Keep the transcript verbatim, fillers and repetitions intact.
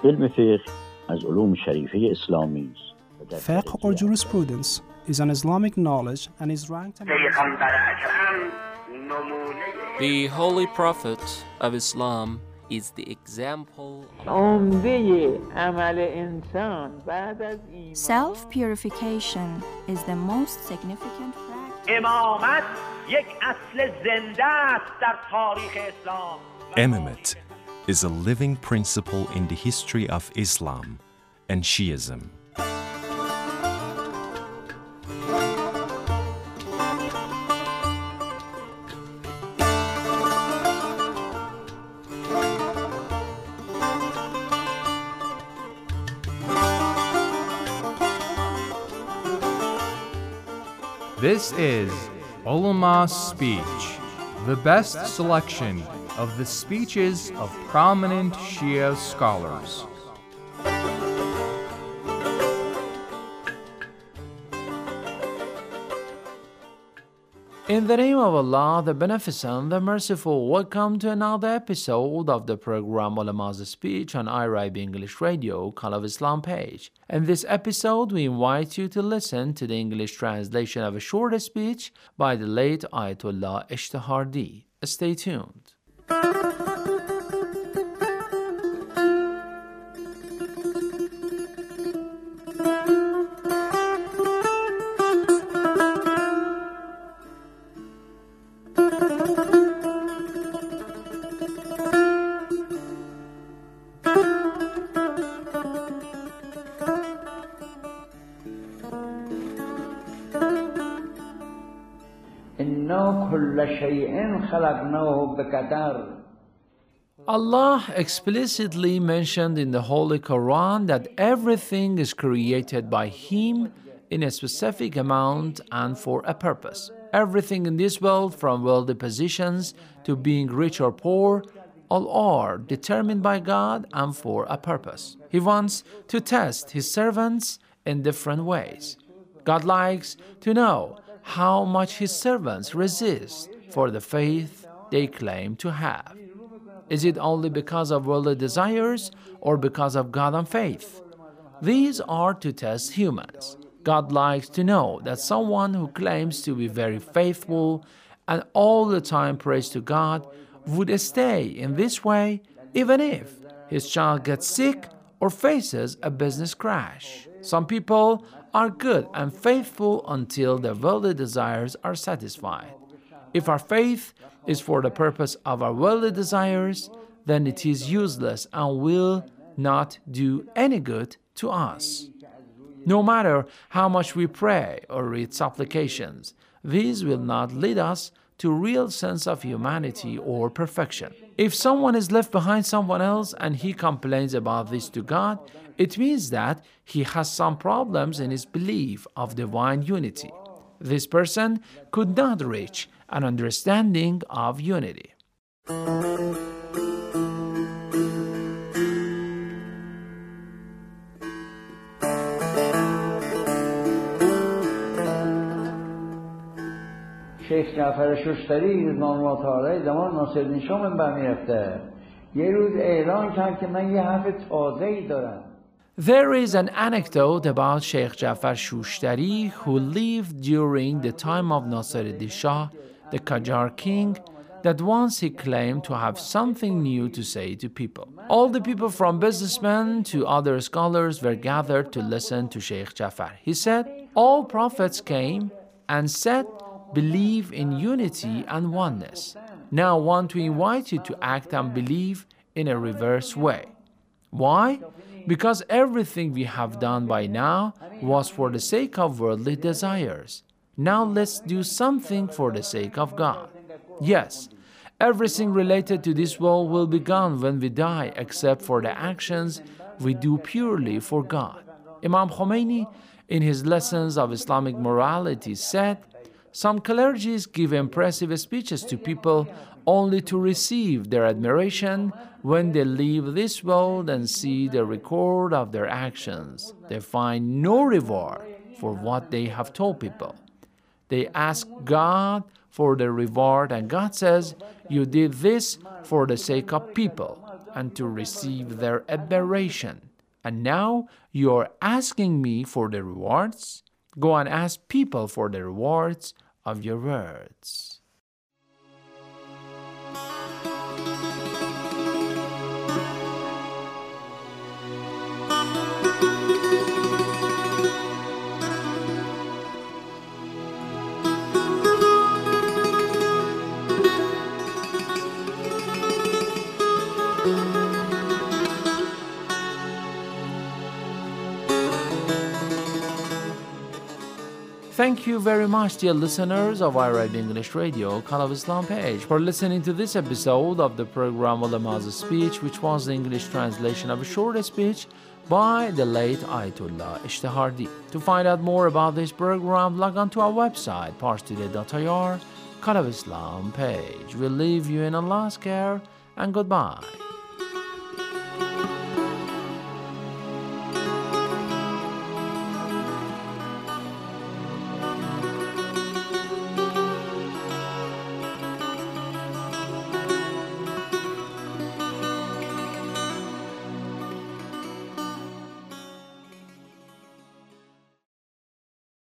علم فقه از علوم شریفه اسلامی است. Fiqh or jurisprudence is an Islamic knowledge and is ranked among The Holy Prophet of Islam is the example Self-purification is the most significant practice. Imamate is a living principle in the history of Islam and Shiism. This is Ulama's Speech, the best selection of the speeches of prominent Shia scholars. In the name of Allah, the Beneficent, the Merciful, welcome to another episode of the program Ulama's Speech on I R I B English Radio, Call of Islam page. In this episode, we invite you to listen to the English translation of a short speech by the late Ayatollah Ishtihardi. Stay tuned. Allah explicitly mentioned in the Holy Quran that everything is created by Him in a specific amount and for a purpose. Everything in this world, from wealthy positions to being rich or poor, all are determined by God and for a purpose. He wants to test His servants in different ways. God likes to know how much His servants resist for the faith they claim to have. Is it only because of worldly desires or because of God and faith? These are to test humans. God likes to know that someone who claims to be very faithful and all the time prays to God would stay in this way even if his child gets sick or faces a business crash. Some people are good and faithful until their worldly desires are satisfied. If our faith is for the purpose of our worldly desires, then it is useless and will not do any good to us. No matter how much we pray or read supplications, these will not lead us to real sense of humanity or perfection. If someone is left behind someone else and he complains about this to God, it means that he has some problems in his belief of divine unity. This person could not reach an understanding of unity. شیخ جعفر شوشتری نام طالع زمان ناصرالدین شاه منبر میرفته یه روز اعلان کرد که من یه حرف تازه‌ای دارم. There is an anecdote about Sheikh Jafar Shushtari who lived during the time of Nasiruddin Shah, the Qajar king, that once he claimed to have something new to say to people. All the people from businessmen to other scholars were gathered to listen to Sheikh Jafar. He said, all prophets came and said, believe in unity and oneness. Now I want to invite you to act and believe in a reverse way. Why? Because everything we have done by now was for the sake of worldly desires. Now let's do something for the sake of God. Yes, everything related to this world will be gone when we die except for the actions we do purely for God. Imam Khomeini, in his Lessons of Islamic Morality, said, some clergies give impressive speeches to people only to receive their admiration when they leave this world and see the record of their actions. They find no reward for what they have told people. They ask God for the reward, and God says, you did this for the sake of people. and to receive their aberration. And now you're asking me for the rewards? Go and ask people for the rewards of your words. Thank you very much, dear listeners of Arabic English Radio, Call of Islam page, for listening to this episode of the program Ulama's Speech, which was the English translation of a short speech by the late Ayatollah Ishtihardi. To find out more about this program, log on to our website, parstoday dot I R, Call of Islam page. We'll leave you in Allah's care, and goodbye.